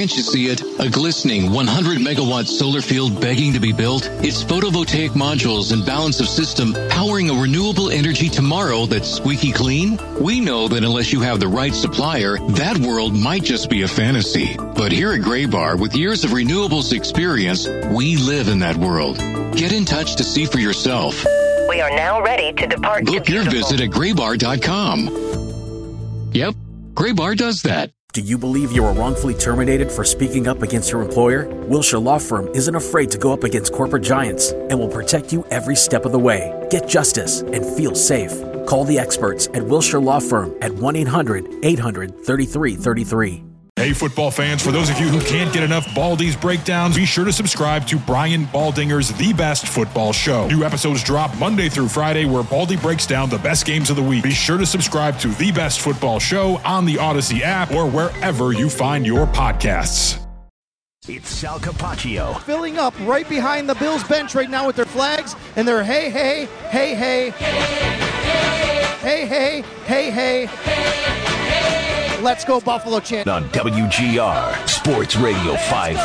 Can't you see it? A glistening 100-megawatt solar field begging to be built? It's photovoltaic modules and balance of system powering a renewable energy tomorrow that's squeaky clean? We know that unless you have the right supplier, that world might just be a fantasy. But here at Graybar, with years of renewables experience, we live in that world. Get in touch to see for yourself. We are now ready to depart. Book your visit at graybar.com. Yep, Graybar does that. Do you believe you were wrongfully terminated for speaking up against your employer? Wilshire Law Firm isn't afraid to go up against corporate giants and will protect you every step of the way. Get justice and feel safe. Call the experts at Wilshire Law Firm at 1-800-800-3333. Hey, football fans, for those of you who can't get enough Baldy's breakdowns, be sure to subscribe to Brian Baldinger's The Best Football Show. New episodes drop Monday through Friday where Baldy breaks down the best games of the week. Be sure to subscribe to The Best Football Show on the Odyssey app or wherever you find your podcasts. It's Sal Capaccio. Filling up right behind the Bills bench right now with their flags and their hey, hey, hey, hey, hey, hey, hey, hey, hey, let's go Buffalo chant. On WGR, Sports Radio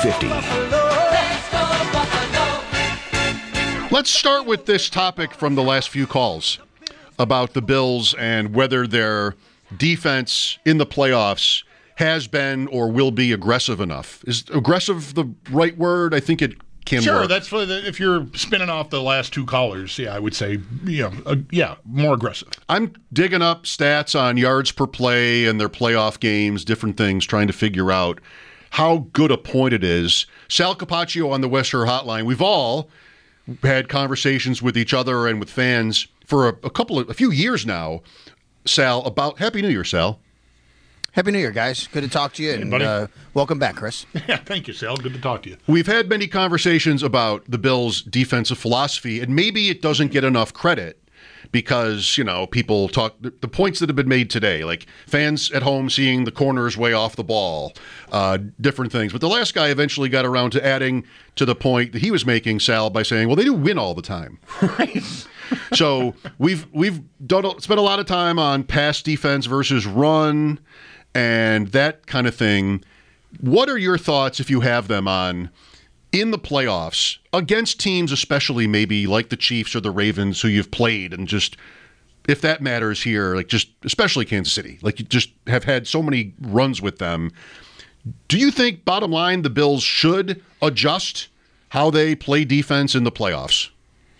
550. Let's start with this topic from the last few calls about the Bills and whether their defense in the playoffs has been or will be aggressive enough. Is aggressive the right word? I think it can Sure, work. that's for if you're spinning off the last two callers, I would say, more aggressive. I'm digging up stats on yards per play and their playoff games, different things, trying to figure out how good a point it is. Sal Capaccio on the Westshore Hotline. We've all had conversations with each other and with fans for a few years now, Sal, about Happy New Year, Sal. Happy New Year, guys. Good to talk to you, and welcome back, Chris. Yeah, thank you, Sal. Good to talk to you. We've had many conversations about the Bills' defensive philosophy, and maybe it doesn't get enough credit because, people talk the points that have been made today, like fans at home seeing the corners way off the ball, different things. But the last guy eventually got around to adding to the point that he was making, Sal, by saying, well, they do win all the time. Right. So we've spent a lot of time on pass defense versus run and that kind of thing. What are your thoughts, if you have them, on in the playoffs against teams, especially maybe like the Chiefs or the Ravens, who you've played, and just if that matters here, like just especially Kansas City, like you just have had so many runs with them. Do you think, bottom line, the Bills should adjust how they play defense in the playoffs?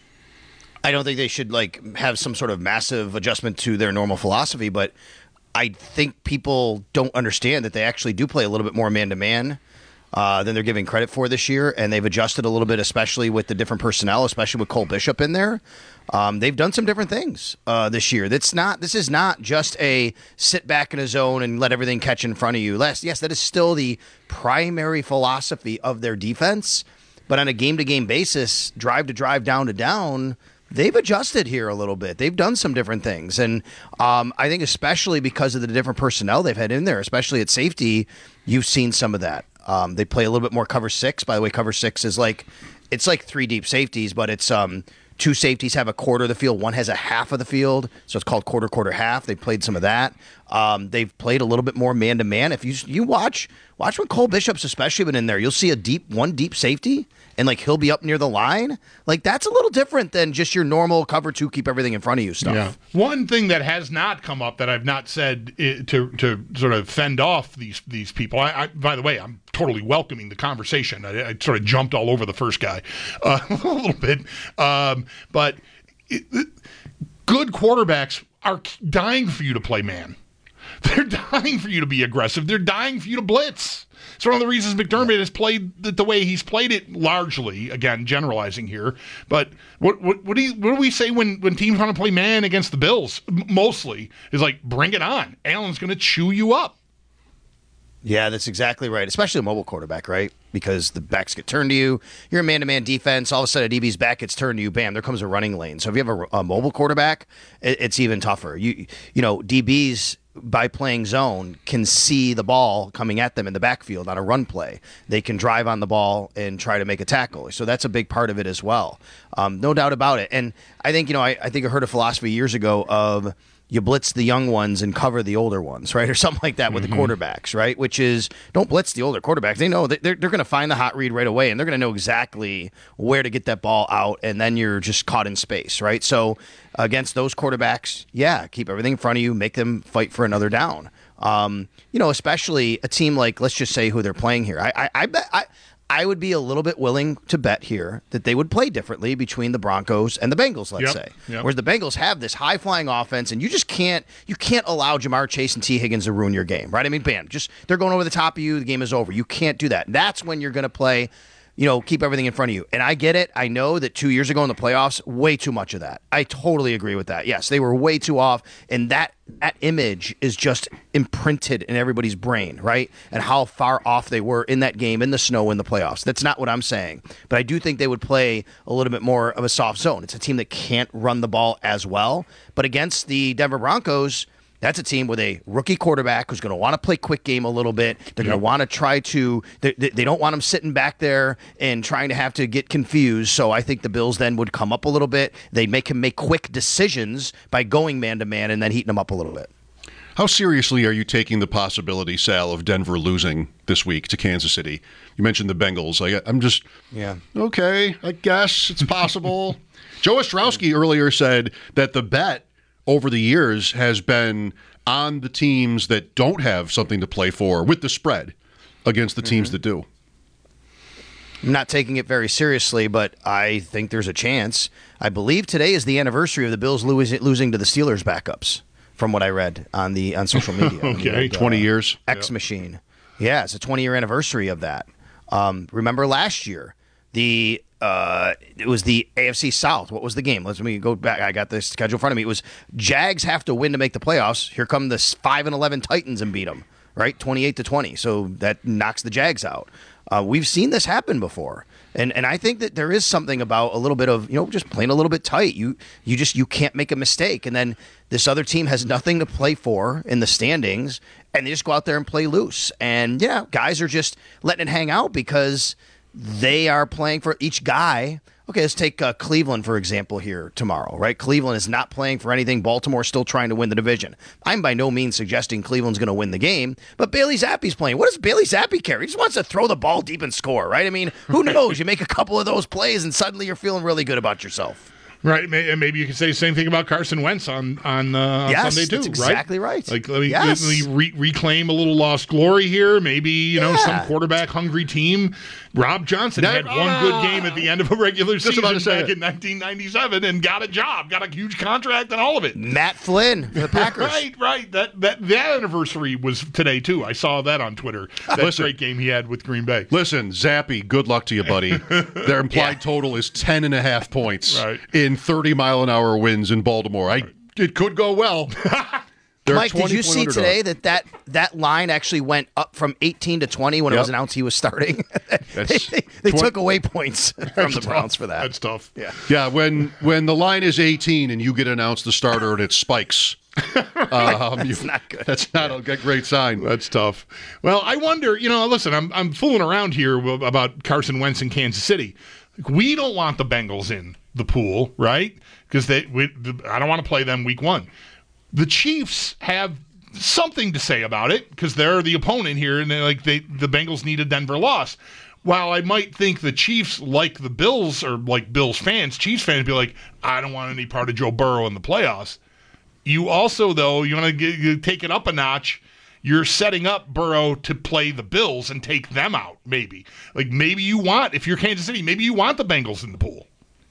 I don't think they should have some sort of massive adjustment to their normal philosophy, but I think people don't understand that they actually do play a little bit more man-to-man than they're giving credit for this year, and they've adjusted a little bit, especially with the different personnel, especially with Cole Bishop in there. They've done some different things this year. This is not just a sit back in a zone and let everything catch in front of you. Yes, that is still the primary philosophy of their defense, but on a game-to-game basis, drive to drive, down to down, they've adjusted here a little bit. They've done some different things. And I think especially because of the different personnel they've had in there, especially at safety, you've seen some of that. They play a little bit more cover six. By the way, cover six is it's like three deep safeties, but it's two safeties have a quarter of the field. One has a half of the field. So it's called quarter, half. They played some of that. They've played a little bit more man-to-man. If you watch when Cole Bishop's especially been in there, you'll see one deep safety, and he'll be up near the line. That's a little different than just your normal cover two, keep everything in front of you stuff. Yeah. One thing that has not come up that I've not said to sort of fend off these people. I by the way, I'm totally welcoming the conversation. I sort of jumped all over the first guy a little bit, but good quarterbacks are dying for you to play man. They're dying for you to be aggressive. They're dying for you to blitz. It's one of the reasons McDermott has played the way he's played it, largely, again, generalizing here. But what do we say when teams want to play man against the Bills? Mostly is bring it on. Allen's going to chew you up. Yeah, that's exactly right, especially a mobile quarterback, right? Because the backs get turned to you. You're a man-to-man defense. All of a sudden, a DB's back gets turned to you. Bam, there comes a running lane. So if you have a mobile quarterback, it's even tougher. You know, DBs, by playing zone, can see the ball coming at them in the backfield on a run play. They can drive on the ball and try to make a tackle. So that's a big part of it as well. No doubt about it. And I think, I heard a philosophy years ago of you blitz the young ones and cover the older ones, right? Or something like that with the quarterbacks, right? Which is, don't blitz the older quarterbacks. They know that they're going to find the hot read right away, and they're going to know exactly where to get that ball out, and then you're just caught in space, right? So against those quarterbacks, yeah, keep everything in front of you, make them fight for another down. Especially a team like, let's just say who they're playing here. I would be a little bit willing to bet here that they would play differently between the Broncos and the Bengals, let's say. Yep. Whereas the Bengals have this high-flying offense, and you can't allow Jamar Chase and T. Higgins to ruin your game, right? I mean, bam, they're going over the top of you, the game is over. You can't do that. That's when you're going to play, keep everything in front of you. And I get it. I know that 2 years ago in the playoffs, way too much of that. I totally agree with that. Yes, they were way too off, and that image is just imprinted in everybody's brain, right? And how far off they were in that game, in the snow, in the playoffs. That's not what I'm saying. But I do think they would play a little bit more of a soft zone. It's a team that can't run the ball as well. But against the Denver Broncos, that's a team with a rookie quarterback who's going to want to play quick game a little bit. They're going to want to try to – they don't want him sitting back there and trying to have to get confused. So I think the Bills then would come up a little bit. They'd make him make quick decisions by going man-to-man and then heating him up a little bit. How seriously are you taking the possibility, Sal, of Denver losing this week to Kansas City? You mentioned the Bengals. I'm just – okay, I guess it's possible. Joe Ostrowski earlier said that the bet over the years has been on the teams that don't have something to play for with the spread against the teams that do. I'm not taking it very seriously, but I think there's a chance. I believe today is the anniversary of the Bills losing to the Steelers backups, from what I read on social media. Okay, 20 years. X Machine. Yeah, it's a 20-year anniversary of that. Remember last year, it was the AFC South. What was the game? Let me go back. I got the schedule in front of me. It was Jags have to win to make the playoffs. Here come the 5-11 Titans and beat them, right? 28-20. So that knocks the Jags out. We've seen this happen before. And I think that there is something about a little bit of, just playing a little bit tight. You can't make a mistake. And then this other team has nothing to play for in the standings, and they just go out there and play loose. And, guys are just letting it hang out because they are playing for each guy. Okay, let's take Cleveland, for example, here tomorrow, right? Cleveland is not playing for anything. Baltimore's still trying to win the division. I'm by no means suggesting Cleveland's going to win the game, but Bailey Zappe's playing. What does Bailey Zappe care? He just wants to throw the ball deep and score, right? I mean, who knows? You make a couple of those plays, and suddenly you're feeling really good about yourself. Right, and maybe you can say the same thing about Carson Wentz on Sunday too. That's exactly right. Like let me reclaim a little lost glory here. Maybe some quarterback hungry team. Rob Johnson had one good game at the end of a regular season back in 1997 and got a job, got a huge contract, and all of it. Matt Flynn, the Packers. right. That anniversary was today too. I saw that on Twitter. That great game he had with Green Bay. Listen, Zappe, good luck to you, buddy. Their implied total is 10.5 points in 30-mile-an-hour winds in Baltimore. It could go well. Mike, did you see today that line actually went up from 18 to 20 when it was announced he was starting? they took away points from the Browns for that. That's tough. Yeah. When the line is 18 and you get announced the starter and it spikes, that's not good. That's not a great sign. That's tough. Well, I wonder. Listen, I'm fooling around here about Carson Wentz in Kansas City. We don't want the Bengals in the pool, right? Because I don't want to play them week one. The Chiefs have something to say about it because they're the opponent here, and the Bengals need a Denver loss. While I might think the Chiefs, like the Bills or like Bills fans, Chiefs fans be like, I don't want any part of Joe Burrow in the playoffs. You also, though, you want to take it up a notch. You're setting up Burrow to play the Bills and take them out, maybe. Maybe you want, if you're Kansas City, maybe you want the Bengals in the pool.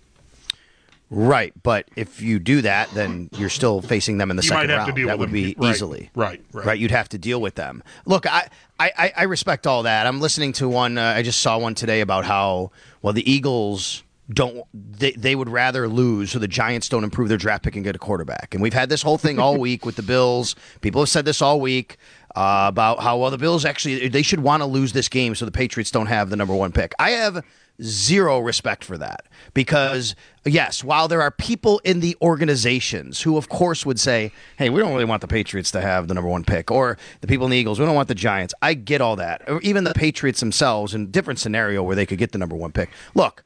Right, but if you do that, then you're still facing them in the second round. That would be easily. Right. You'd have to deal with them. Look, I respect all that. I'm listening to one, I just saw one today about how, the Eagles they would rather lose so the Giants don't improve their draft pick and get a quarterback. And we've had this whole thing all week with the Bills. People have said this all week about how, the Bills actually, they should want to lose this game so the Patriots don't have the number one pick. I have zero respect for that because, yes, while there are people in the organizations who, of course, would say, hey, we don't really want the Patriots to have the number one pick, or the people in the Eagles, we don't want the Giants. I get all that. Or even the Patriots themselves in a different scenario where they could get the number one pick. Look,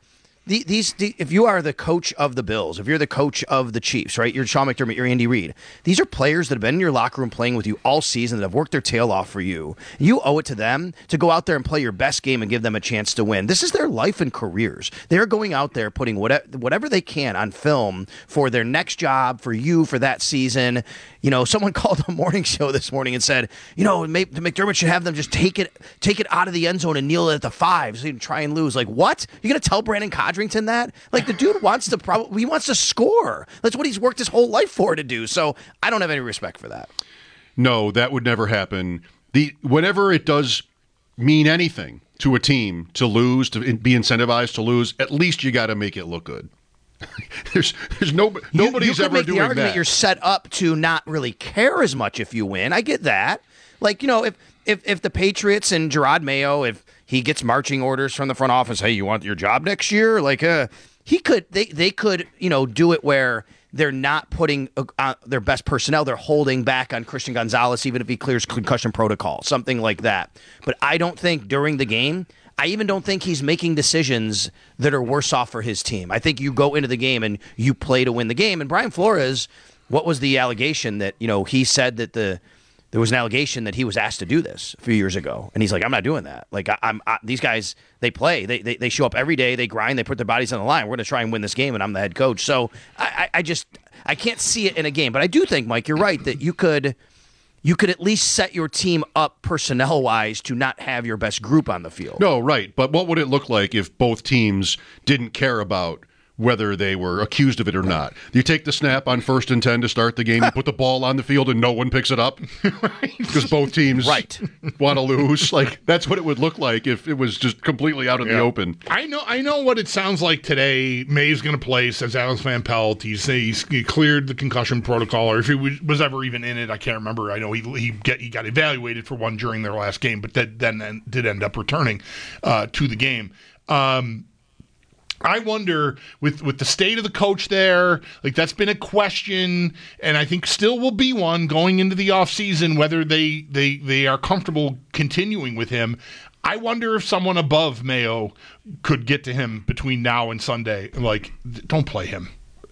if you are the coach of the Bills, if you're the coach of the Chiefs, right? You're Sean McDermott, you're Andy Reid. These are players that have been in your locker room playing with you all season, that have worked their tail off for you. You owe it to them to go out there and play your best game and give them a chance to win. This is their life and careers. They're going out there putting whatever they can on film for their next job, for you, for that season. You know, someone called the morning show this morning and said, you know, McDermott should have them just take it out of the end zone and kneel at the 5 so you can try and lose. Like, what? You're going to tell Brandon Codrington that? Like, the dude wants to score. That's what he's worked his whole life for to do. So I don't have any respect for that. No, that would never happen. Whenever it does mean anything to a team to lose, to be incentivized to lose, at least you got to make it look good. There's nobody's you ever make doing the argument that. You're set up to not really care as much if you win. I get that. Like, you know, if the Patriots and Gerard Mayo, if he gets marching orders from the front office, hey, you want your job next year? Like, they could, you know, do it where they're not putting their best personnel. They're holding back on Christian Gonzalez, even if he clears concussion protocol, something like that. But I don't think during the game, I even don't think he's making decisions that are worse off for his team. I think you go into the game and you play to win the game. And Brian Flores, what was the allegation that, you know, he said that there was an allegation that he was asked to do this a few years ago. And he's like, I'm not doing that. Like, these guys, they play. They show up every day. They grind. They put their bodies on the line. We're going to try and win this game, and I'm the head coach. So I can't see it in a game. But I do think, Mike, you're right, that you could at least set your team up personnel-wise to not have your best group on the field. No, right. But what would it look like if both teams didn't care about whether they were accused of it or not? You take the snap on 1st and 10 to start the game, you put the ball on the field, and no one picks it up because both teams want to lose. Like, that's what it would look like if it was just completely out in the open. I know what it sounds like today. May's going to play, says Alex Van Pelt. He cleared the concussion protocol, or if he was ever even in it, I can't remember. I know he got evaluated for one during their last game, but that then did end up returning to the game. I wonder, with the state of the coach there, like, that's been a question, and I think still will be one going into the offseason, whether they are comfortable continuing with him. I wonder if someone above Mayo could get to him between now and Sunday. Like, don't play him.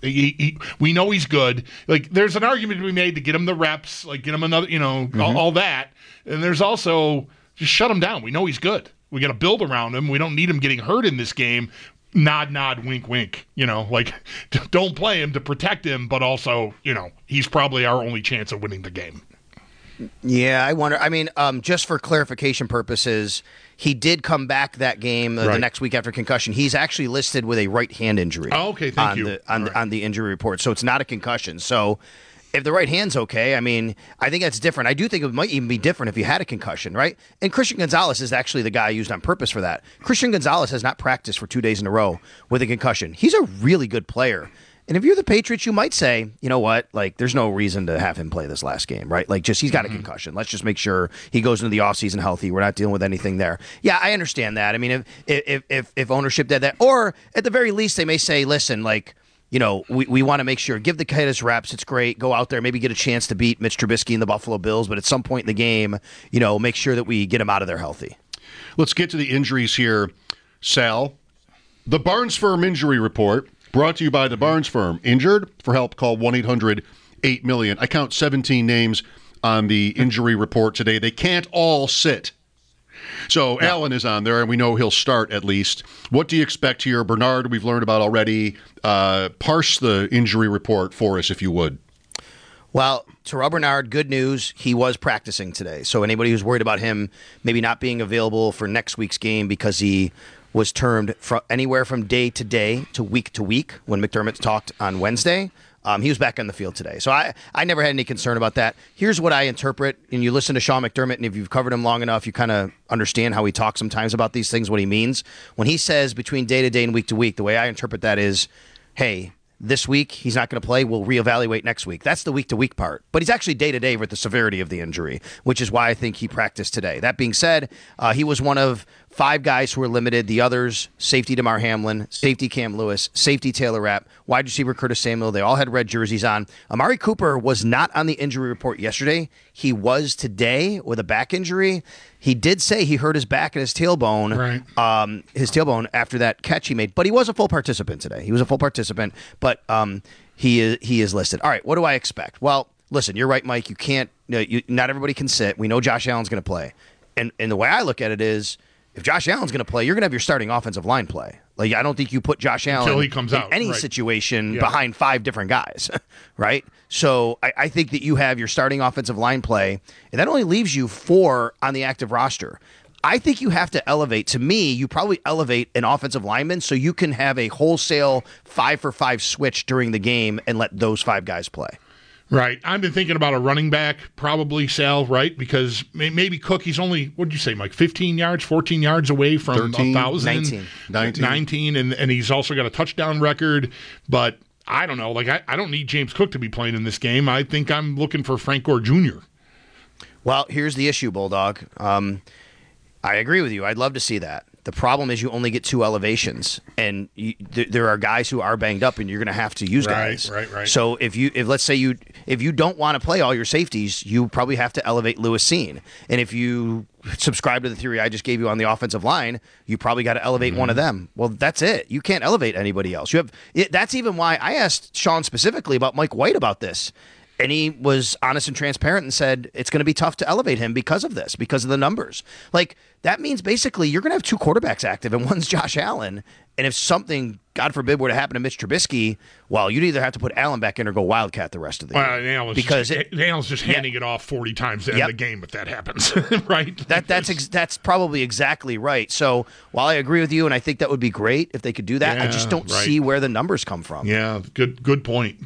We know he's good. Like, there's an argument to be made to get him the reps, like, get him another, you know, all that. And there's also, just shut him down. We know he's good. We got to build around him. We don't need him getting hurt in this game. Nod, nod, wink, wink. You know, like, don't play him to protect him, but also, you know, he's probably our only chance of winning the game. Yeah, I wonder. I mean, just for clarification purposes, he did come back that game the next week after concussion. He's actually listed with a right hand injury. Oh, okay, thank you. On the injury report, so it's not a concussion. So if the right hand's okay, I mean, I think that's different. I do think it might even be different if you had a concussion, right? And Christian Gonzalez is actually the guy used on purpose for that. Christian Gonzalez has not practiced for 2 days in a row with a concussion. He's a really good player. And if you're the Patriots, you might say, you know what, like, there's no reason to have him play this last game, right? Like, just, he's got a concussion. Let's just make sure he goes into the offseason healthy. We're not dealing with anything there. Yeah, I understand that. I mean, if ownership did that, or at the very least, they may say, listen, like, you know, we want to make sure, give the kid his reps. It's great. Go out there, maybe get a chance to beat Mitch Trubisky and the Buffalo Bills. But at some point in the game, you know, make sure that we get him out of there healthy. Let's get to the injuries here, Sal. The Barnes Firm injury report, brought to you by the Barnes Firm. Injured? For help, call 1-800-8-million. I count 17 names on the injury report today. They can't all sit. So Allen is on there, and we know he'll start at least. What do you expect here? Bernard, we've learned about already. Parse the injury report for us, if you would. Well, Terrell Bernard, good news. He was practicing today. So anybody who's worried about him maybe not being available for next week's game because he was termed anywhere from day to week when McDermott talked on Wednesday, he was back on the field today. So I never had any concern about that. Here's what I interpret, and you listen to Sean McDermott, and if you've covered him long enough, you kind of understand how he talks sometimes about these things, what he means. When he says between day to day and week to week, the way I interpret that is, hey, this week he's not going to play. We'll reevaluate next week. That's the week-to-week part. But he's actually day-to-day with the severity of the injury, which is why I think he practiced today. That being said, he was one of 5 guys who are limited. The others, safety DeMar Hamlin, safety Cam Lewis, safety Taylor Rapp, wide receiver Curtis Samuel. They all had red jerseys on. Amari Cooper was not on the injury report yesterday. He was today with a back injury. He did say he hurt his back and his tailbone, his tailbone after that catch he made. But he was a full participant today. He was a full participant, but he is listed. All right, what do I expect? Well, listen, you're right, Mike. You can't. Not everybody can sit. We know Josh Allen's going to play, and the way I look at it is, if Josh Allen's going to play, you're going to have your starting offensive line play. Like, I don't think you put Josh Allen until he comes out in any situation behind 5 different guys, right? So I think that you have your starting offensive line play, and that only leaves you 4 on the active roster. I think you have to elevate. To me, you probably elevate an offensive lineman so you can have a wholesale 5-for-5 switch during the game and let those 5 guys play. Right. I've been thinking about a running back, probably Sal, right? Because maybe Cook, he's only, what did you say, Mike, 15 yards, 14 yards away from 1,000? 19. And he's also got a touchdown record. But I don't know. Like, I don't need James Cook to be playing in this game. I think I'm looking for Frank Gore Jr. Well, here's the issue, Bulldog. I agree with you. I'd love to see that. The problem is you only get 2 elevations, and there are guys who are banged up, and you're going to have to use guys. Right. So if let's say if you don't want to play all your safeties, you probably have to elevate Lewis Cine. And if you subscribe to the theory I just gave you on the offensive line, you probably got to elevate one of them. Well, that's it. You can't elevate anybody else. That's even why I asked Sean specifically about Mike White about this. And he was honest and transparent and said it's going to be tough to elevate him because of this, because of the numbers. Like, that means basically you're going to have 2 quarterbacks active, and one's Josh Allen. And if something, God forbid, were to happen to Mitch Trubisky, well, you'd either have to put Allen back in or go Wildcat the rest of the game. Allen's just handing it off 40 times to end the game if that happens, right? That's probably exactly right. So while I agree with you, and I think that would be great if they could do that, I just don't see where the numbers come from. Yeah, good point.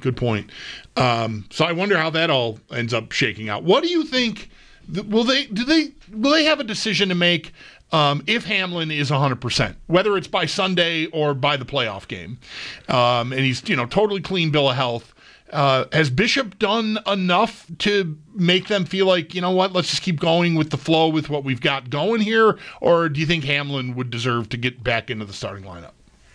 So I wonder how that all ends up shaking out. What do you think? Will they have a decision to make if Hamlin is 100%, whether it's by Sunday or by the playoff game, and he's totally clean bill of health? Has Bishop done enough to make them feel like, you know what, let's just keep going with the flow with what we've got going here, or do you think Hamlin would deserve to get back into the starting lineup?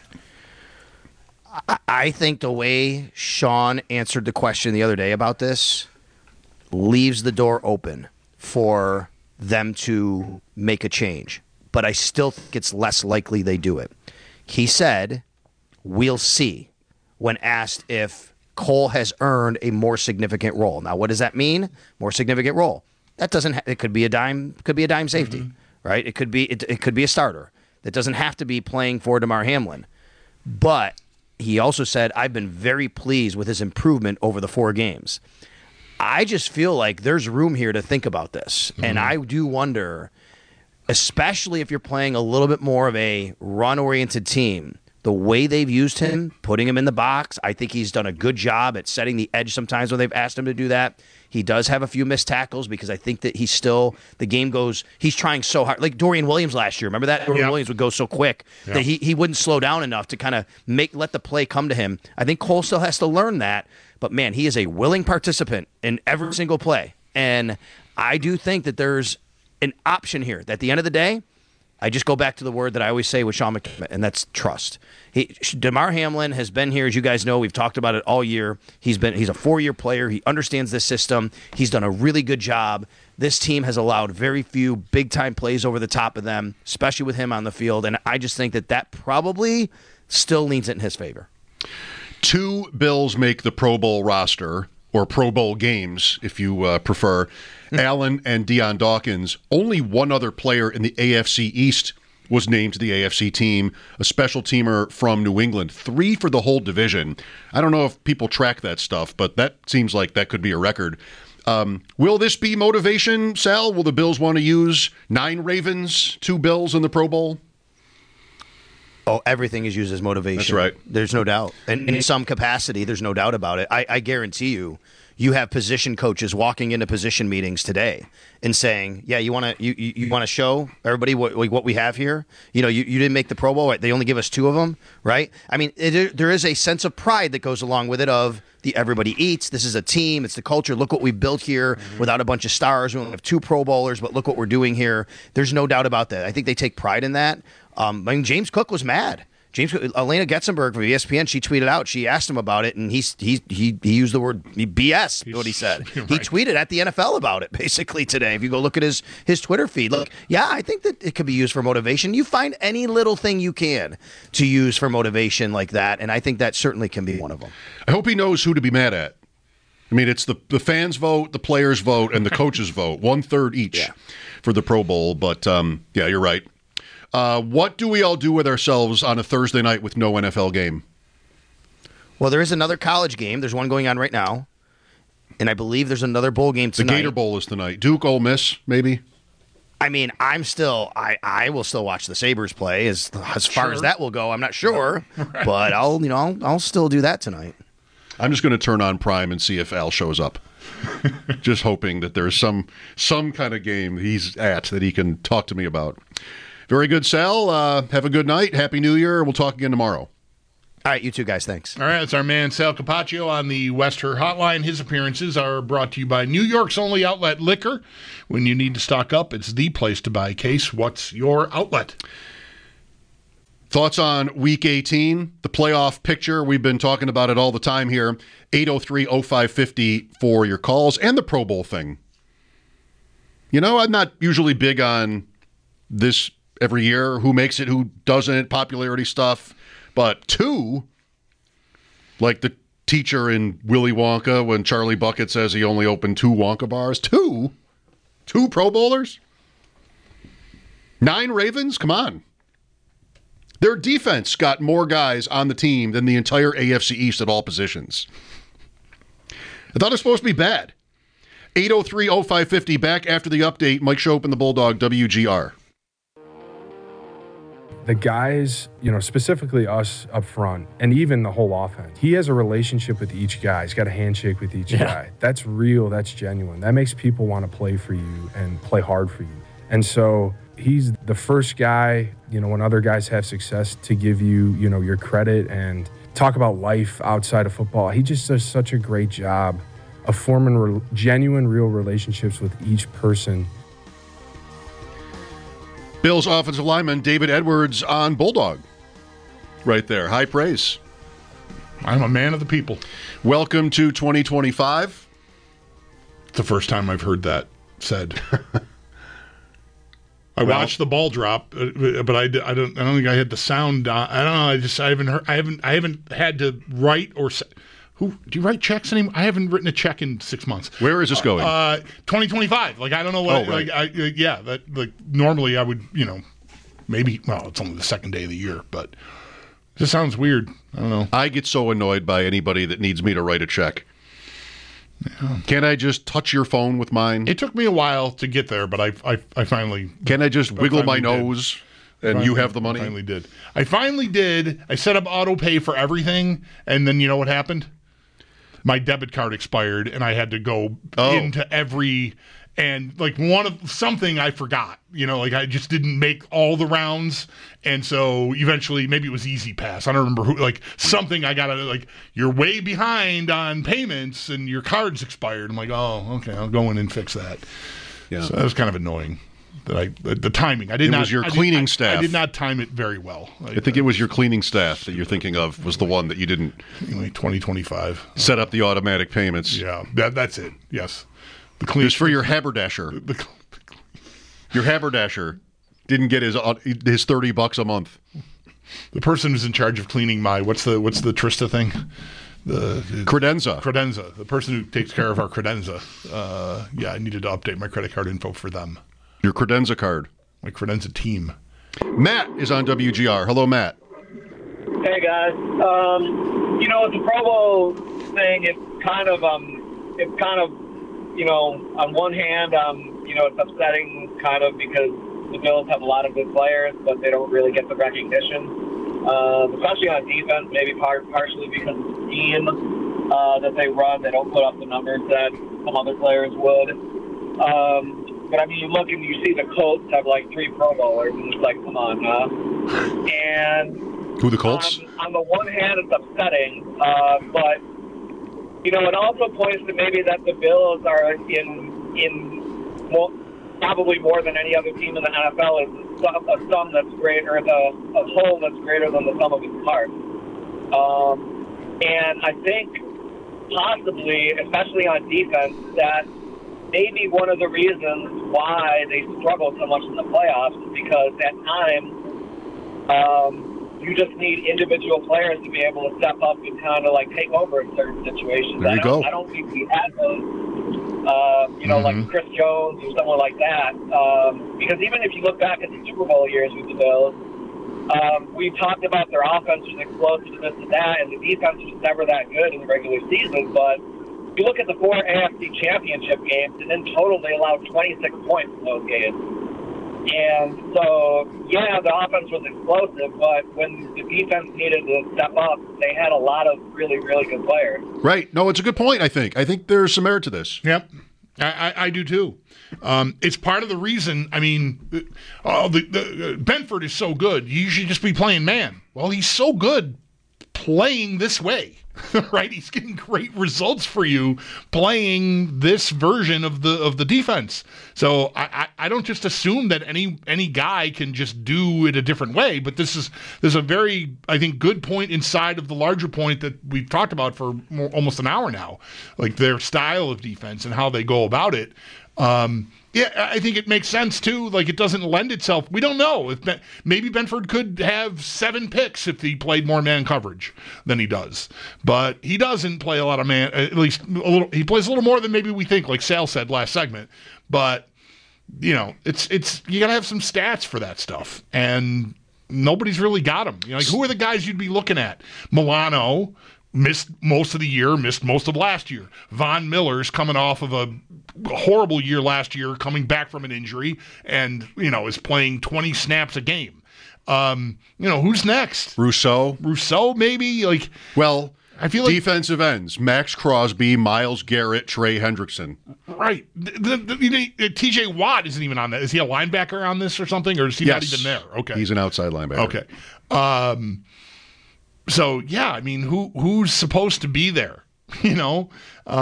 I think the way Sean answered the question the other day about this leaves the door open for them to make a change. But I still think it's less likely they do it. He said, we'll see, when asked if Cole has earned a more significant role. Now, what does that mean? More significant role. That doesn't. It could be a dime safety, right? It could be a starter. That doesn't have to be playing for DeMar Hamlin. But he also said, I've been very pleased with his improvement over the 4 games. I just feel like there's room here to think about this. And I do wonder, especially if you're playing a little bit more of a run-oriented team, the way they've used him, putting him in the box, I think he's done a good job at setting the edge sometimes when they've asked him to do that. He does have a few missed tackles because I think that he's trying so hard. Like Dorian Williams last year. Remember that? Dorian Williams would go so quick that he wouldn't slow down enough to kind of let the play come to him. I think Cole still has to learn that. But, man, he is a willing participant in every single play. And I do think that there's an option here. That at the end of the day, I just go back to the word that I always say with Sean McDermott, and that's trust. DeMar Hamlin has been here, as you guys know. We've talked about it all year. He's a 4-year player. He understands this system. He's done a really good job. This team has allowed very few big-time plays over the top of them, especially with him on the field. And I just think that probably still leans it in his favor. 2 Bills make the Pro Bowl roster, or Pro Bowl games, if you prefer. Allen and Deion Dawkins. Only one other player in the AFC East was named to the AFC team, a special teamer from New England. 3 for the whole division. I don't know if people track that stuff, but that seems like that could be a record. Will this be motivation, Sal? Will the Bills want to use 9 Ravens, 2 Bills in the Pro Bowl? Oh, everything is used as motivation. That's right. There's no doubt. And in some capacity, there's no doubt about it. I guarantee you you have position coaches walking into position meetings today and saying, "Yeah, you want to show everybody what we have here. You didn't make the Pro Bowl. Right? They only give us 2 of them, right? I mean, there is a sense of pride that goes along with it. Of everybody eats. This is a team. It's the culture. Look what we built here without a bunch of stars. We only have 2 Pro Bowlers, but look what we're doing here. There's no doubt about that. I think they take pride in that. I mean, James Cook was mad. Elena Getzenberg from ESPN, she tweeted out. She asked him about it, and he used the word BS. What he said. Right. He tweeted at the NFL about it basically today. If you go look at his Twitter feed, look, yeah, I think that it could be used for motivation. You find any little thing you can to use for motivation like that, and I think that certainly can be one of them. I hope he knows who to be mad at. I mean, it's the fans vote, the players vote, and the coaches vote. 1/3 each for the Pro Bowl. But yeah, you're right. What do we all do with ourselves on a Thursday night with no NFL game? Well, there is another college game. There's one going on right now. And I believe there's another bowl game tonight. The Gator Bowl is tonight. Duke, Ole Miss, maybe? I mean, I will still watch the Sabres play as far as that will go. I'm not sure, right. But I'll still do that tonight. I'm just going to turn on Prime and see if Al shows up. Just hoping that there's some kind of game he's at that he can talk to me about. Very good, Sal. Have a good night. Happy New Year. We'll talk again tomorrow. All right, you two guys. Thanks. All right, it's our man Sal Capaccio on the West Her Hotline. His appearances are brought to you by New York's only outlet Liquor. When you need to stock up, it's the place to buy. Case, what's your outlet? Thoughts on Week 18, the playoff picture. We've been talking about it all the time here. 803-0550 for your calls, and the Pro Bowl thing. I'm not usually big on this every year, who makes it, who doesn't, popularity stuff. But 2, like the teacher in Willy Wonka when Charlie Bucket says he only opened 2 Wonka bars. 2 Pro Bowlers? 9 Ravens? Come on. Their defense got more guys on the team than the entire AFC East at all positions. I thought it was supposed to be bad. 803-0550, back after the update. Mike Schopp and the Bulldog, WGR. The guys, specifically us up front, and even the whole offense, he has a relationship with each guy. He's got a handshake with each guy. That's real. That's genuine. That makes people want to play for you and play hard for you. And so he's the first guy, when other guys have success, to give you, your credit and talk about life outside of football. He just does such a great job of forming genuine, real relationships with each person. Bills offensive lineman David Edwards on Bulldog. Right there. High praise. I'm a man of the people. Welcome to 2025. It's the first time I've heard that said. I watched the ball drop, but I don't think I had the sound. I don't know. I haven't had to write or say. Do you write checks anymore? I haven't written a check in 6 months. Where is this going? 2025. I don't know what. Oh, right. Normally I would, maybe. Well, it's only the second day of the year, but it just sounds weird. I don't know. I get so annoyed by anybody that needs me to write a check. Yeah. Can't I just touch your phone with mine? It took me a while to get there, but I finally. Can I just wiggle my nose and you have the money? I finally did. I set up auto pay for everything, and then you know what happened? My debit card expired, and I had to go into every and something I forgot. I just didn't make all the rounds, and so eventually maybe it was Easy Pass. I don't remember who. Something I got you're way behind on payments, and your card's expired. I'm like, oh, okay, I'll go in and fix that. Yeah, so that was kind of annoying. The timing. It was your cleaning staff. I did not time it very well. I think it was your cleaning staff that you're thinking of was the one that you didn't. Anyway, 2025. Set up the automatic payments. Yeah, that's it. Yes. It was for your haberdasher. Your haberdasher didn't get his $30 a month. The person who's in charge of cleaning my what's the Trista thing? The credenza. Credenza. The person who takes care of our credenza. I needed to update my credit card info for them. Your credenza card. My credenza team. Matt is on WGR. Hello, Matt. Hey, guys. With the Pro Bowl thing, it's kind of, on one hand, it's upsetting kind of because the Bills have a lot of good players, but they don't really get the recognition, especially on defense, maybe partially because of the scheme. that they run. They don't put up the numbers that some other players would. But I mean, you look and you see the Colts have like 3 Pro Bowlers, and it's like, come on, And who the Colts? On the one hand, it's upsetting, but you know, it also points to maybe that the Bills are in probably more than any other team in the NFL is a sum that's greater, a whole that's greater than the sum of its parts. And I think possibly, especially on defense, that maybe one of the reasons why they struggle so much in the playoffs is because at times you just need individual players to be able to step up and kind of like take over in certain situations. There you go. I don't think we had those, like Chris Jones or someone like that. Because even if you look back at the Super Bowl years with the Bills, we talked about their offense was explosive and this and that, and the defense was never that good in the regular season. But you look at the 4 AFC championship games, and in total they allowed 26 points in those games. And so, yeah, the offense was explosive, but when the defense needed to step up, they had a lot of really, really good players. Right. No, it's a good point, I think. I think there's some merit to this. Yep. I do too. It's part of the reason. I mean, Benford is so good. You should just be playing man. Well, he's so good playing this way, right? He's getting great results for you playing this version of the defense. So I don't just assume that any guy can just do it a different way. But there's a very, I think, good point inside of the larger point that we've talked about for almost an hour now, like their style of defense and how they go about it. Yeah, I think it makes sense, too. Like, it doesn't lend itself. We don't know. Maybe Benford could have 7 picks if he played more man coverage than he does. But he doesn't play a lot of man, at least a little. He plays a little more than maybe we think, like Sal said last segment. But, you know, it's you got to have some stats for that stuff. And nobody's really got them. You know, like, who are the guys you'd be looking at? Milano missed most of the year, missed most of last year. Von Miller's coming off of a horrible year last year, coming back from an injury, and, you know, is playing 20 snaps a game. Who's next? Rousseau, maybe? Like, well, I feel like defensive ends: Max Crosby, Myles Garrett, Trey Hendrickson. Right. T.J. Watt isn't even on that. Is he a linebacker on this or something, or is he not even there? Okay, he's an outside linebacker. Okay. So yeah, I mean, who's supposed to be there? You know,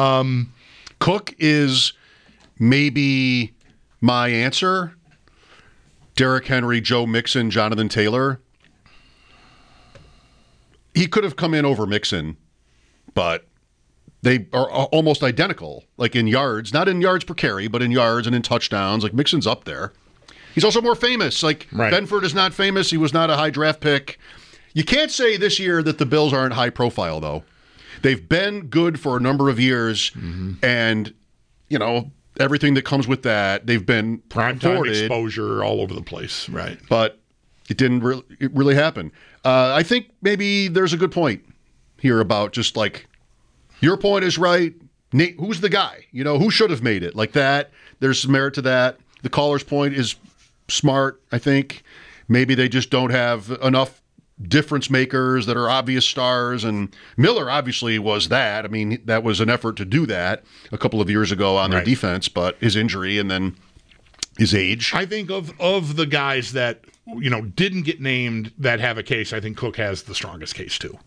Cook is maybe my answer. Derrick Henry, Joe Mixon, Jonathan Taylor. He could have come in over Mixon, but they are almost identical, like in yards, not in yards per carry, but in yards and in touchdowns. Like, Mixon's up there. He's also more famous. Like, right. Benford is not famous. He was not a high draft pick. You can't say this year that the Bills aren't high profile, though. They've been good for a number of years, and, you know, everything that comes with that, they've been primetime exposure all over the place, right? But it didn't really happen. I think maybe there's a good point here about just like, your point is right. Nate, who's the guy? You know, who should have made it? Like that. There's some merit to that. The caller's point is smart, I think. Maybe they just don't have enough difference makers that are obvious stars, and Miller obviously was that. I mean, that was an effort to do that a couple of years ago on their defense, but his injury and then his age. I think of the guys that, you know, didn't get named that have a case, I think Cook has the strongest case too.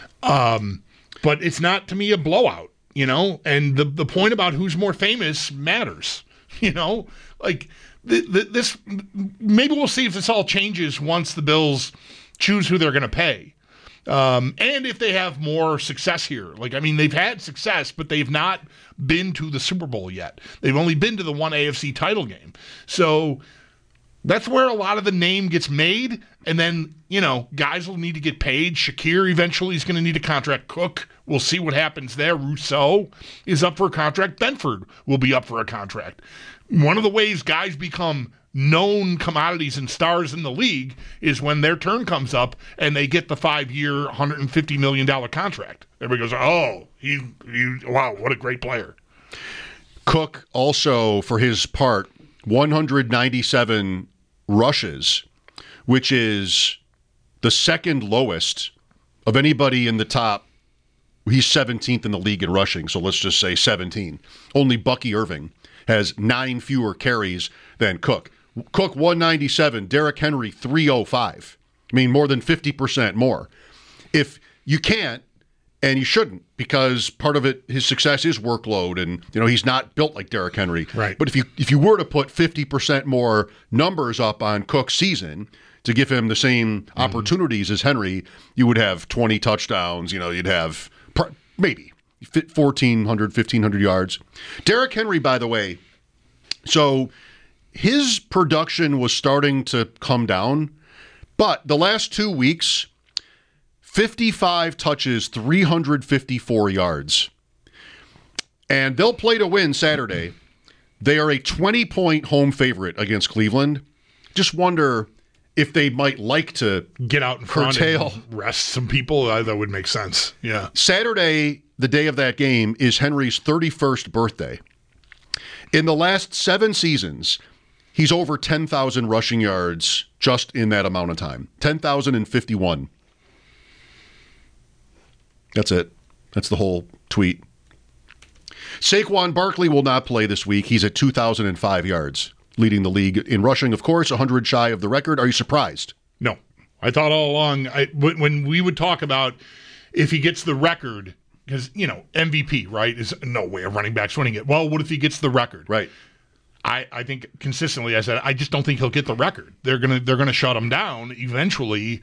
But it's not, to me, a blowout, you know, and the point about who's more famous matters, you know, like this, maybe we'll see if this all changes once the Bills choose who they're going to pay. And if they have more success here. Like, I mean, they've had success, but they've not been to the Super Bowl yet. They've only been to the one AFC title game. So that's where a lot of the name gets made. And then, you know, guys will need to get paid. Shakir eventually is going to need a contract. Cook, we'll see what happens there. Rousseau is up for a contract. Benford will be up for a contract. One of the ways guys become known commodities and stars in the league is when their turn comes up and they get the 5-year, $150 million contract. Everybody goes, oh, wow, what a great player. Cook also, for his part, 197 rushes, which is the second lowest of anybody in the top He's 17th in the league in rushing, so let's just say 17. Only Bucky Irving has 9 fewer carries than Cook. Cook 197, Derrick Henry 305. I mean, more than 50% more. If you can't, and you shouldn't, because part of it, his success is workload, and he's not built like Derrick Henry. Right. But if you were to put 50% more numbers up on Cook's season to give him the same opportunities as Henry, you would have 20 touchdowns. You'd have maybe 1,400, 1,500 yards. Derrick Henry, by the way, so his production was starting to come down, but the last 2 weeks, 55 touches, 354 yards. And they'll play to win Saturday. They are a 20-point home favorite against Cleveland. Just wonder if they might like to get out in front and rest some people. That would make sense. Yeah. Saturday, the day of that game, is Henry's 31st birthday. In the last 7 seasons, he's over 10,000 rushing yards just in that amount of time. 10,051. That's it. That's the whole tweet. Saquon Barkley will not play this week. He's at 2,005 yards, leading the league in rushing, of course, 100 shy of the record. Are you surprised? No. I thought all along, when we would talk about if he gets the record, because, MVP, right, is no way of running backs winning it. Well, what if he gets the record? Right. I think consistently I said, I just don't think he'll get the record. They're gonna shut him down eventually,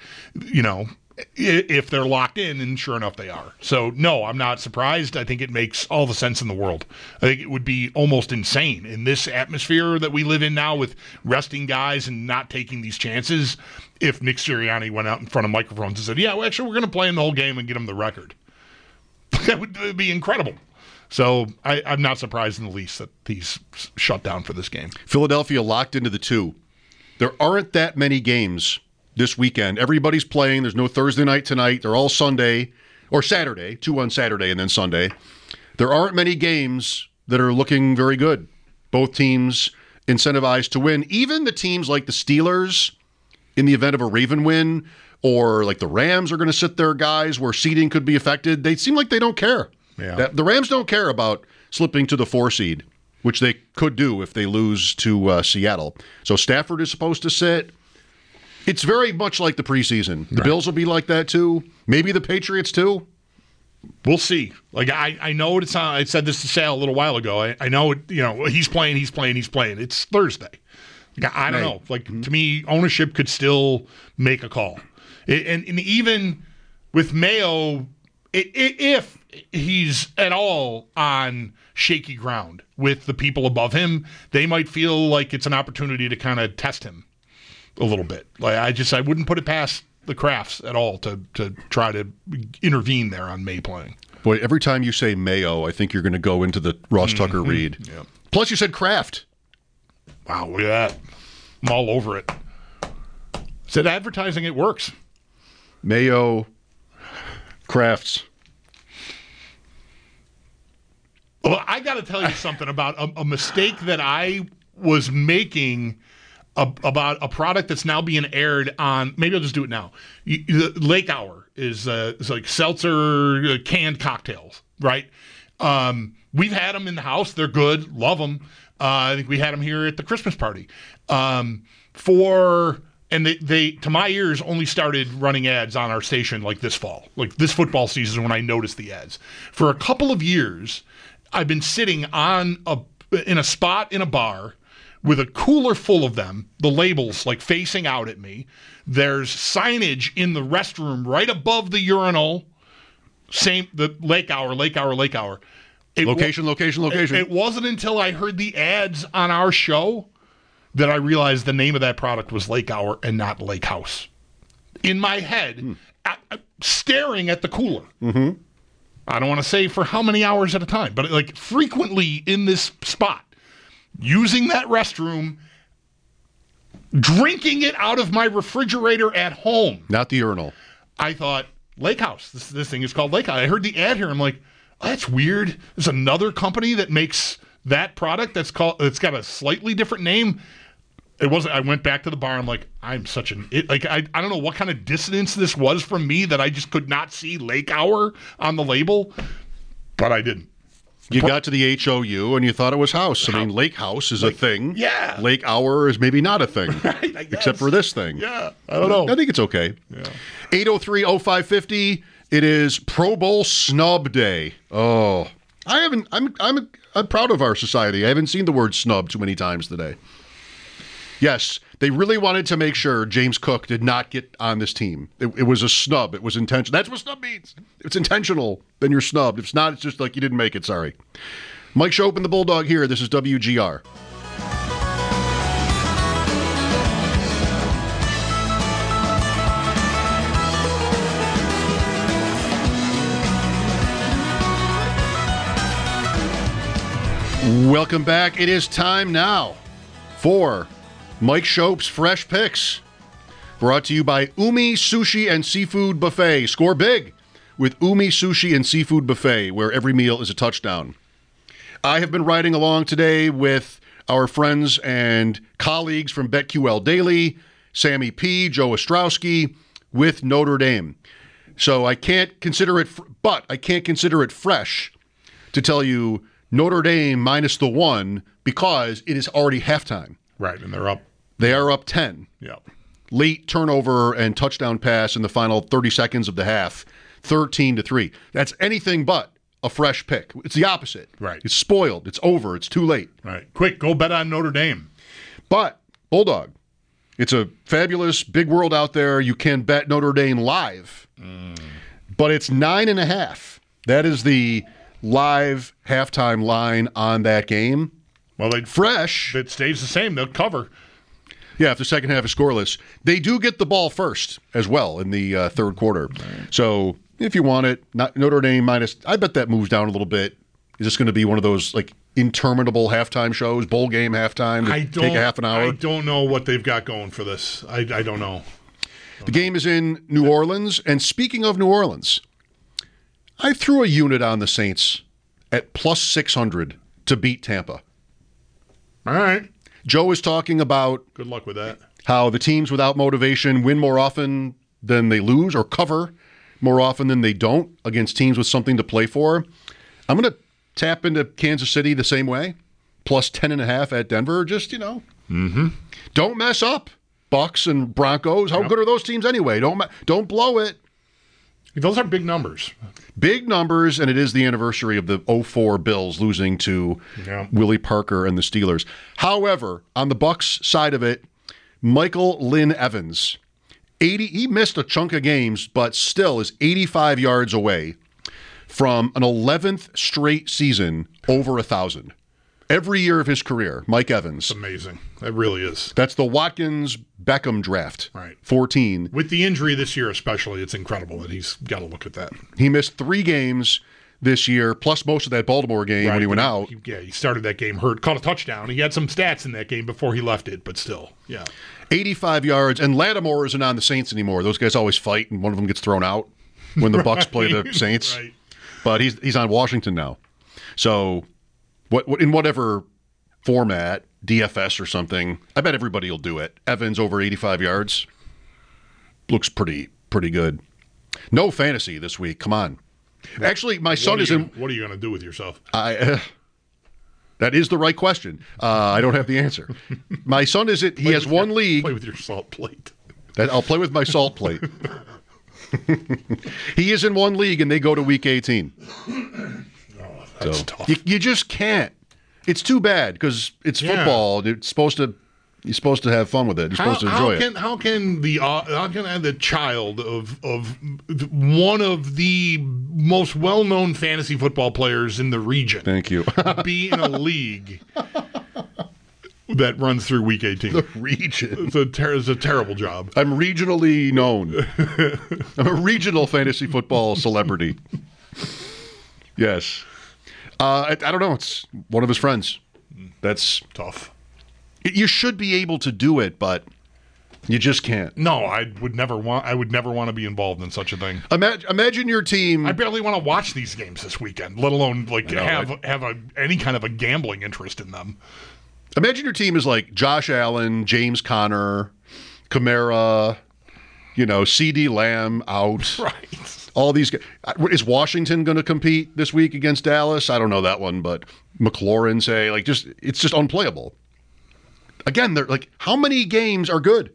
if they're locked in, and sure enough they are. So, no, I'm not surprised. I think it makes all the sense in the world. I think it would be almost insane in this atmosphere that we live in now with resting guys and not taking these chances if Nick Sirianni went out in front of microphones and said, yeah, well, actually, we're going to play in the whole game and get him the record. That would be incredible. So I'm not surprised in the least that he's shut down for this game. Philadelphia locked into the 2. There aren't that many games this weekend. Everybody's playing. There's no Thursday night tonight. They're all Sunday or Saturday, 2 on Saturday and then Sunday. There aren't many games that are looking very good. Both teams incentivized to win. Even the teams like the Steelers, in the event of a Raven win, or like the Rams are going to sit their guys where seeding could be affected. They seem like they don't care. Yeah. The Rams don't care about slipping to the 4 seed, which they could do if they lose to Seattle. So Stafford is supposed to sit. It's very much like the preseason. The Bills will be like that too. Maybe the Patriots too. We'll see. Like I know it's. I said this to Sal a little while ago. I know. He's playing. It's Thursday. I don't know. Like to me, ownership could still make a call, and even with Mayo, if he's at all on shaky ground with the people above him, they might feel like it's an opportunity to kind of test him a little bit. Like I wouldn't put it past the Crafts at all to try to intervene there on May playing. Boy, every time you say Mayo, I think you're going to go into the Ross Tucker read. Yeah. Plus, you said Kraft. Wow, look at that! I'm all over it. Said advertising, it works. Mayo, Crafts. Well, I got to tell you something about a mistake that I was making about a product that's now being aired on. Maybe I'll just do it now. Lake Hour is like seltzer canned cocktails, right? We've had them in the house. They're good. Love them. I think we had them here at the Christmas party. And they to my ears only started running ads on our station like this fall, like this football season when I noticed the ads. For a couple of years, I've been sitting in a spot in a bar with a cooler full of them, the labels like facing out at me. There's signage in the restroom right above the urinal. The Lake Hour. Location. It wasn't until I heard the ads on our show that I realized the name of that product was Lake Hour and not Lake House. In my head, staring at the cooler. Mm-hmm. I don't want to say for how many hours at a time, but like frequently in this spot, using that restroom, drinking it out of my refrigerator at home. Not the urinal. I thought, Lake House. This thing is called Lake House. I heard the ad here. I'm like, oh, that's weird. There's another company that makes that product it's got a slightly different name. It wasn't. I went back to the bar. I'm like, I'm such an I don't know what kind of dissonance this was from me that I just could not see Lake Hour on the label, but I didn't. You got to the HOU and you thought it was house. I mean, Lake House is a thing. Yeah. Lake Hour is maybe not a thing. Right, except for this thing. Yeah. I don't know. I think it's okay. Yeah. 803-0550. It is Pro Bowl snub day. Oh. I'm proud of our society. I haven't seen the word snub too many times today. Yes, they really wanted to make sure James Cook did not get on this team. It was a snub. It was intentional. That's what snub means. If it's intentional, then you're snubbed. If it's not, it's just like you didn't make it. Sorry. Mike Schopp and the Bulldog here. This is WGR. Welcome back. It is time now for Mike Schopp's Fresh Picks, brought to you by Umi Sushi and Seafood Buffet. Score big with Umi Sushi and Seafood Buffet, where every meal is a touchdown. I have been riding along today with our friends and colleagues from BetQL Daily, Sammy P., Joe Ostrowski, with Notre Dame. So I can't consider it, but I can't consider it fresh to tell you Notre Dame minus the 1 because it is already halftime. Right, and they're up. They are up 10. Yeah. Late turnover and touchdown pass in the final 30 seconds of the half, 13-3. That's anything but a fresh pick. It's the opposite. Right. It's spoiled. It's over. It's too late. Right. Quick, go bet on Notre Dame. But, Bulldog, it's a fabulous big world out there. You can bet Notre Dame live. But it's 9.5. That is the live halftime line on that game. Well, fresh. It stays the same. They'll cover. Yeah, if the second half is scoreless. They do get the ball first as well in the third quarter. Right. So if you want it, Notre Dame minus, I bet that moves down a little bit. Is this going to be one of those like interminable halftime shows, bowl game halftime, take a half an hour? I don't know what they've got going for this. I don't know. The game is in New Orleans. And speaking of New Orleans, I threw a unit on the Saints at plus 600 to beat Tampa. All right. Joe is talking about good luck with that. How the teams without motivation win more often than they lose or cover more often than they don't against teams with something to play for. I'm going to tap into Kansas City the same way. Plus 10.5 at Denver. Just, don't mess up. Bucks and Broncos. How good are those teams anyway? Don't blow it. Those are big numbers. Big numbers, and it is the anniversary of the 2004 Bills losing to Willie Parker and the Steelers. However, on the Bucks side of it, Michael Lynn Evans, he missed a chunk of games, but still is 85 yards away from an 11th straight season over 1,000. Every year of his career, Mike Evans. It's amazing. That really is. That's the Watkins-Beckham draft. Right. 14. With the injury this year especially, it's incredible that he's got to look at that. He missed 3 games this year, plus most of that Baltimore game when he went out. He started that game hurt, caught a touchdown. He had some stats in that game before he left it, but still, 85 yards, and Lattimore isn't on the Saints anymore. Those guys always fight, and one of them gets thrown out when the Bucks play the Saints. Right. But he's on Washington now. So what in whatever format, DFS or something, I bet everybody will do it. Evans over 85 yards. Looks pretty good. No fantasy this week. Come on. Actually, my son is in... What are you going to do with yourself? That is the right question. I don't have the answer. My son is it. He has one league. Play with your salt plate. I'll play with my salt plate. He is in one league, and they go to week 18. That's tough. You just can't. It's too bad because it's football. You're supposed to have fun with it. You're supposed to enjoy it. How can the child of one of the most well-known fantasy football players in the region, thank you, be in a league that runs through week 18? The region. It's a terrible job. I'm regionally known. I'm a regional fantasy football celebrity. Yes. I don't know. It's one of his friends. That's tough. You should be able to do it, but you just can't. No, I would never want to be involved in such a thing. Imagine your team. I barely want to watch these games this weekend, let alone have any kind of a gambling interest in them. Imagine your team is like Josh Allen, James Conner, Kamara, CeeDee Lamb out. Right. All these guys. Is Washington going to compete this week against Dallas? I don't know that one, but McLaurin, say, it's just unplayable. Again, they're like, how many games are good?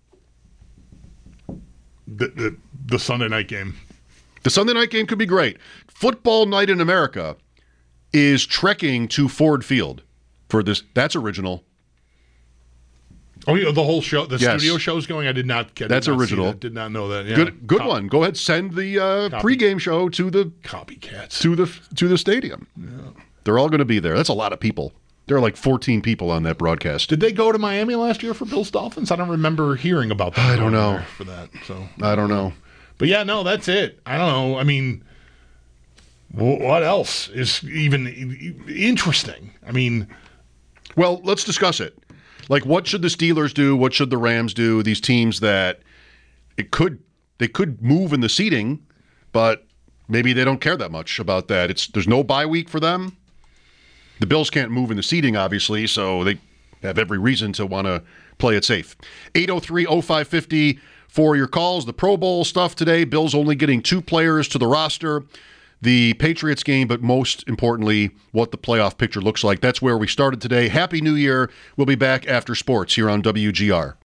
The Sunday night game. The Sunday night game could be great. Football Night in America is trekking to Ford Field for this. That's original. Oh, yeah, the whole show, the Yes. studio show's going. I did not. That's original. Did not know that. Yeah. Good one. Go ahead, send the pregame show to the copycats to the stadium. Yeah. They're all going to be there. That's a lot of people. There are like 14 people on that broadcast. Did they go to Miami last year for Bills Dolphins? I don't remember hearing about that. I don't know for that. So I don't know. But yeah, no, that's it. I don't know. I mean, what else is even interesting? I mean, well, let's discuss it. Like, what should the Steelers do? What should the Rams do? These teams that they could move in the seeding, but maybe they don't care that much about that. There's no bye week for them. The Bills can't move in the seeding, obviously, so they have every reason to want to play it safe. 803-0550 for your calls. The Pro Bowl stuff today. Bills only getting 2 players to the roster. The Patriots game, but most importantly, what the playoff picture looks like. That's where we started today. Happy New Year. We'll be back after sports here on WGR.